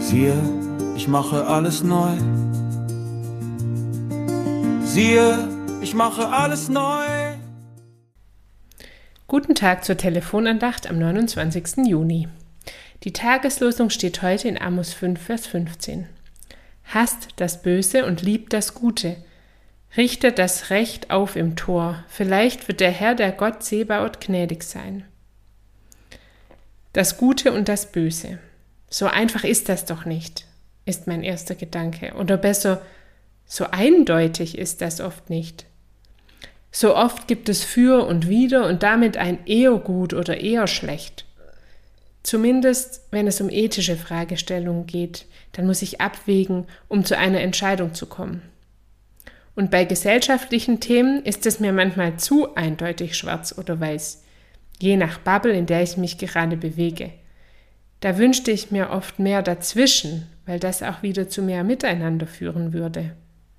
Siehe, ich mache alles neu. Siehe, ich mache alles neu. Guten Tag zur Telefonandacht am 29. Juni. Die Tageslosung steht heute in Amos 5, Vers 15. Hasst das Böse und liebt das Gute. Richtet das Recht auf im Tor. Vielleicht wird der Herr, der Gott Zebaoth, gnädig sein. Das Gute und das Böse. So einfach ist das doch nicht, ist mein erster Gedanke. Oder besser, so eindeutig ist das oft nicht. So oft gibt es für und wider und damit ein eher gut oder eher schlecht. Zumindest, wenn es um ethische Fragestellungen geht, dann muss ich abwägen, um zu einer Entscheidung zu kommen. Und bei gesellschaftlichen Themen ist es mir manchmal zu eindeutig schwarz oder weiß, je nach Bubble, in der ich mich gerade bewege. Da wünschte ich mir oft mehr dazwischen, weil das auch wieder zu mehr Miteinander führen würde.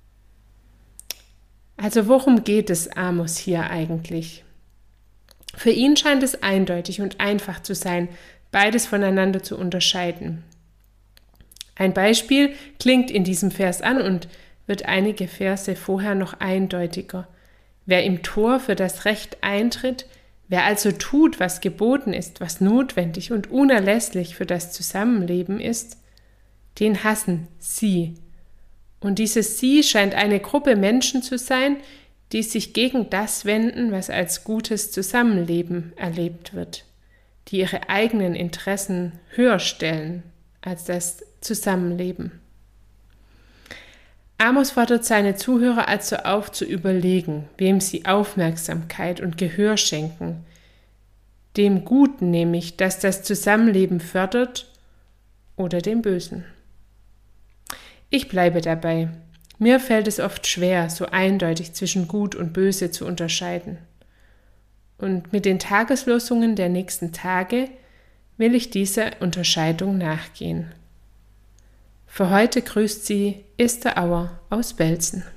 Also worum geht es Amos hier eigentlich? Für ihn scheint es eindeutig und einfach zu sein, beides voneinander zu unterscheiden. Ein Beispiel klingt in diesem Vers an und wird einige Verse vorher noch eindeutiger. Wer im Tor für das Recht eintritt, wer also tut, was geboten ist, was notwendig und unerlässlich für das Zusammenleben ist, den hassen sie. Und dieses Sie scheint eine Gruppe Menschen zu sein, die sich gegen das wenden, was als gutes Zusammenleben erlebt wird, die ihre eigenen Interessen höher stellen als das Zusammenleben. Amos fordert seine Zuhörer also auf, zu überlegen, wem sie Aufmerksamkeit und Gehör schenken, dem Guten nämlich, das das Zusammenleben fördert, oder dem Bösen. Ich bleibe dabei. Mir fällt es oft schwer, so eindeutig zwischen Gut und Böse zu unterscheiden. Und mit den Tageslosungen der nächsten Tage will ich dieser Unterscheidung nachgehen. Für heute grüßt Sie Esther Auer aus Belzen.